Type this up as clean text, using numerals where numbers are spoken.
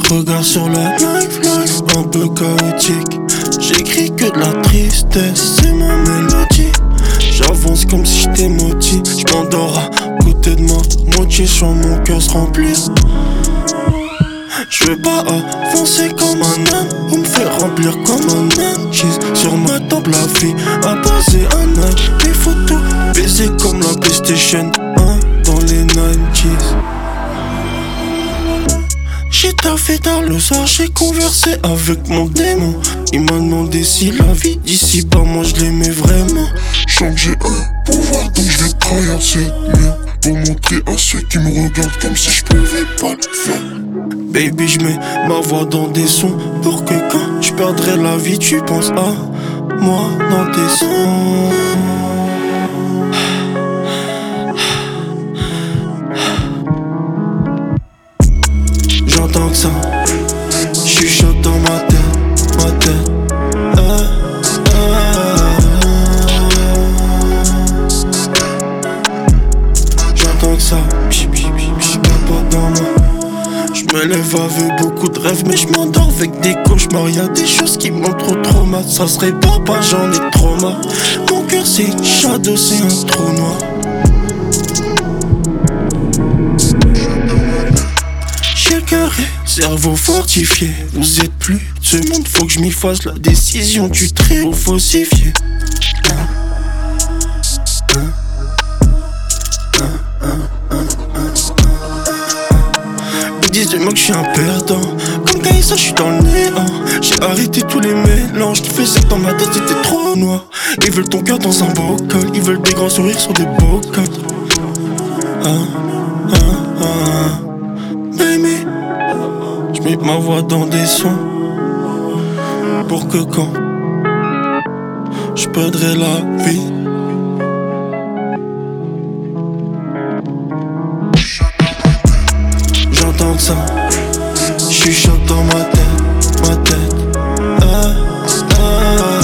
Regard sur la life un peu chaotique. J'écris que de la tristesse, c'est ma mélodie. J'avance comme si j'étais maudit. J'm'endors à côté de ma moitié, sans mon cœur se remplir. Je veux pas avancer comme un âne ou me faire remplir comme un âne. Sur ma table la vie a passé un an. Il faut tout baiser comme la PlayStation 1 dans les 90s. J'ai taffé tard le soir, j'ai conversé avec mon démon. Il m'a demandé si la vie d'ici bas moi je l'aimais vraiment. Je sens que j'ai un pouvoir donc je vais traverser le mur pour montrer à ceux qui me regardent comme si je pouvais pas le faire. Baby, je mets ma voix dans des sons pour que quand je perdrai la vie, tu penses à moi dans tes sons. J'entends que ça chuchote dans ma tête, J'entends que ça pas dans moi. Je me lève avec beaucoup de rêves, mais je m'endors avec des cauchemars. Y'a des choses qui m'ont trop mal. Ça serait pas, j'en ai trop marre. Mon cœur c'est une shadow, c'est un trou noir. J'ai le cœur et cerveau fortifié. Vous êtes plus de ce monde, faut que je m'y fasse. La décision du trait au falsifié. Ils disent de moi que je suis un perdant. Comme Kaïssa, je suis dans le néant. J'ai arrêté tous les mélanges qui faisaient dans ma tête, c'était trop noir. Ils veulent ton cœur dans un bocal. Ils veulent des grands sourires sur des beaux cadres. Baby, je mets ma voix dans des sons pour que quand je perdrai la vie, j'entends que ça chuchote dans ma tête,